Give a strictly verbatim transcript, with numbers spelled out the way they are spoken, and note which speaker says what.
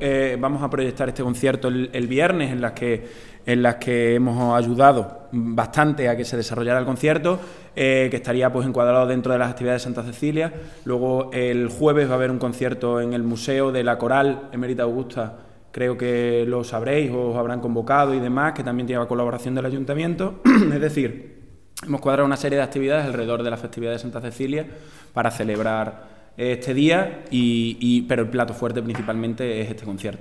Speaker 1: eh, vamos a proyectar este concierto el, el viernes, en las que en las que hemos ayudado bastante a que se desarrollara el concierto, eh, que estaría pues encuadrado dentro de las actividades de Santa Cecilia. Luego el jueves va a haber un concierto en el Museo de la Coral Emérita Augusta, creo que lo sabréis o os habrán convocado y demás, que también tiene la colaboración del Ayuntamiento. Es decir, hemos cuadrado una serie de actividades alrededor de la festividad de Santa Cecilia para celebrar este día, y, y, pero el plato fuerte principalmente es este concierto.